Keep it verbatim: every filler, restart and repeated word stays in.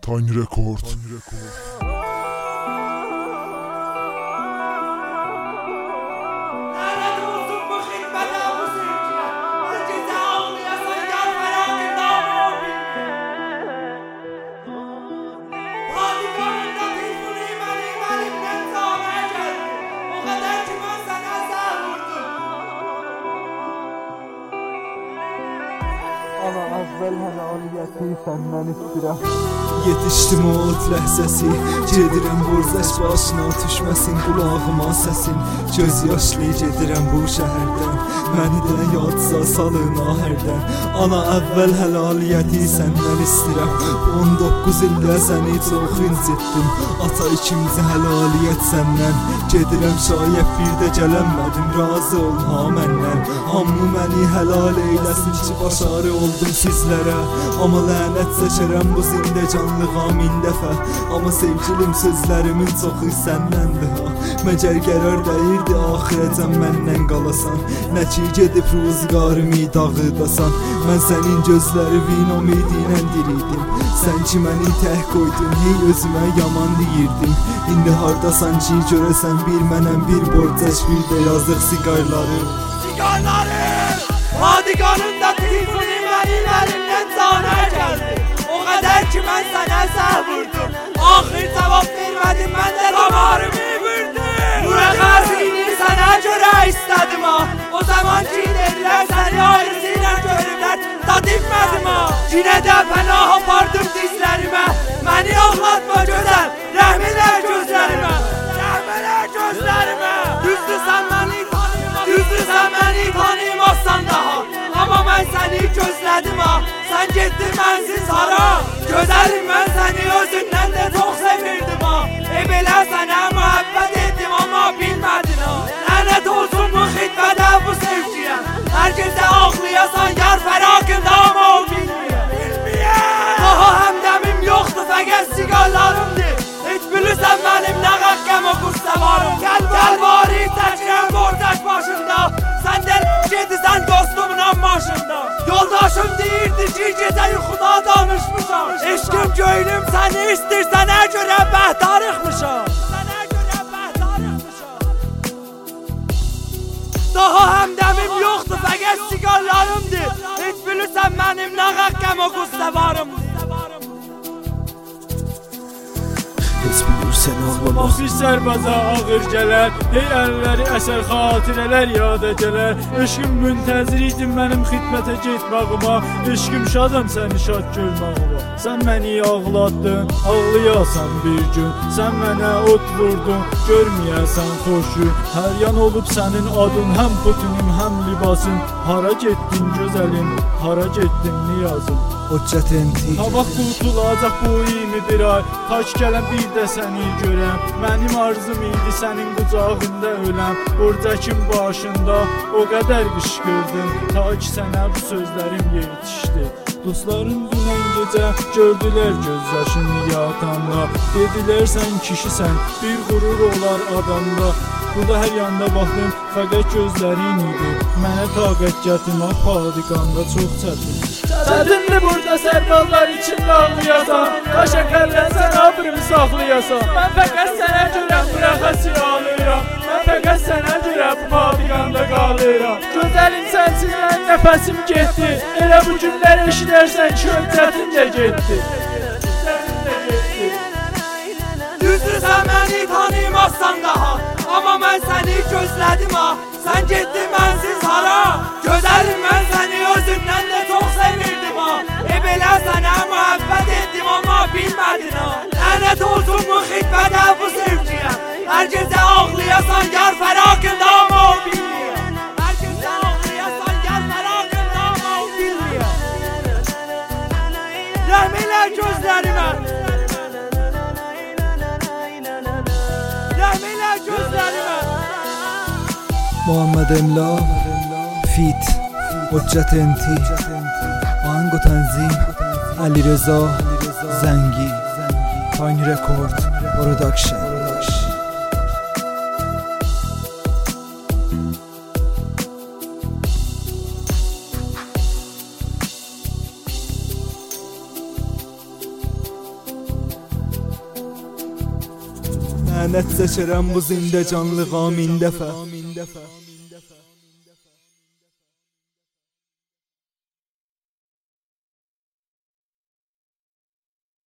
Tiny Record. Ana əvvəl həlaliyyəti səndən istirəm. Yetişdim o od ləhzəsi, gedirəm borzaş başına düşməsin qulağıma səsin. Göz yaşlı gedirəm bu şəhərdən, məni də yadsa salın ahərdən. Ana əvvəl həlaliyyəti səndən istirəm. on doqquz ildə səni çox incitdim. Ata ikinci həlaliyyət səndən. Gedirəm şayət bir də gələnmədim, razı olma məndən. Hamı məni həlal eyləsin ki başarı oldum sizlərə. Amma lənət çəkərəm bu zindəcanlığa min dəfə. Amma sevgilim sözlərimin çoxu səndəndir ha. Məgər qərar dəyirdi axirəcən məndən qalasan. Nə ki gedib ruzgarımı dağıdasan. Mən sənin gözlərinin ümidi ilə diriydim. Sən ki məni tək qoydun, hey özümə yaman deyirdim. İndi hardasan ki görəsən bir mənəm, bir borcaş, bir də yazıq sigarlarım. Sigarlarım! Vadiganında telefonu mənim əlimdən canə gəldi. O qədər ki mən sənə səh vurdum. Axır cavab vermədim, mən də damarımı vurdum. Bu rəqəsini sənə görə istədim ha. O zaman ki dedilər səni ayrısı ilə görürlər, da dinmədim ha. Yine də pənah apardım dizlərimə. Məni ağlatma gözəl, rəhm elə gözlərimə. Rəhm elə gözlərimə. Düzdür sən məni tanımazsan, düzdür sən məni tanımazsan daha. Amma mən səni gözlədim ha. Sən getdin mənsiz hara. Gözəlim mən səni özündən də çox sevirdim ha. E belə sənə müəbbət etdim amma bilmədin ha. Lənət olsun bu xidmədə bu sevgiyə. Hər gecə ağlayasan yar fəraqında amma o bilməyəm. Bilməyəm. Daha həmdəmim yoxdur fəqət sigarlarımdır. Heç bilirsən mənim nə qəqqəm o qursavarım. Gəl gəl bari təkirəm borcaş başında. Sən də gedirsən dostumun başında. Yoldaşım deyirdi ki gecə yuxuda danışmışam. Eşkim göynüm səni istir, sənə görə bəhtarıqmışam. Sənə görə bəhtarıqmışam. Daha həmdəmim yoxdur fəqət sigarlarımdır. Heç bilirsən mənim nə qəqqəm o qussavarım. Heç bilirsən ağlamaq. Bax bir sərbaza ağır gələr, hey əlləri əsər xatirələr yada gələr. Eşqim müntəzir idim mənim xidmətə getmağıma. Eşqim şadam səni şad görmağıma. Sən məni ağlatdın, ağlayasan bir gün. Sən mənə ot vurdun, görməyəsən xoş gün. Hər yan olub sənin adın, həm putunim, həm libasın. Hara getdin gözəlim, hara getdin niyazım. Hüccət enti. Hava qurtulacaq bu iyimi bir ay. Taç gələm bir də səni görəm. Mənim arzum idi sənin qucağında öləm. Borcakin başında o qədər qışqırdım. Ta ki sənə bu sözlərim yetişdi. Dostların dünən gecə gördülər göz yaşını yatanda. Dedilər sən kişisən, bir qürur olar adamda. Burada hər yanda baxdım, fəqət gözlərin idi. Mənə taqət gətirmək padiganda çox çətin. Çətindir burada sərbazlar içində ağlayasan. Qaşa qəlləsən, abrımı saxlayasan. Mən fəqət sənə görə bu rəxəsi alıram. Mən fəqət sənə görə bu padiganda qalıram. Gözəlim sənsiz mən nəfəsim getdi. Elə bu günlər eşidərsən ki, hüccətin də getdi. Düzdür sən məni tanımazsan daha. Amma mən səni gözlədim ha. Sən getdin mənsiz hara. Gözəlim mən səni özündən də çox sevirdim ha. E belə sənə müəbbət etdim amma bilmədin ha. Lənət olsun bu xidmədə bu sevgiyə. Hər gecə ağlayasan yar fəraqında amma o bilməyəm. Hər gecə ağlayasan yar fəraqında amma o bilməyəm. Rəhm elə gözlərimə. Rəhm elə gözlərimə. Muhammed Emla Fit Hüccət enti Ahang و تنظیم علیرضا زنگی Tiny Record Production. lənət çəkərəm bu zindəcanlığa min dəfə.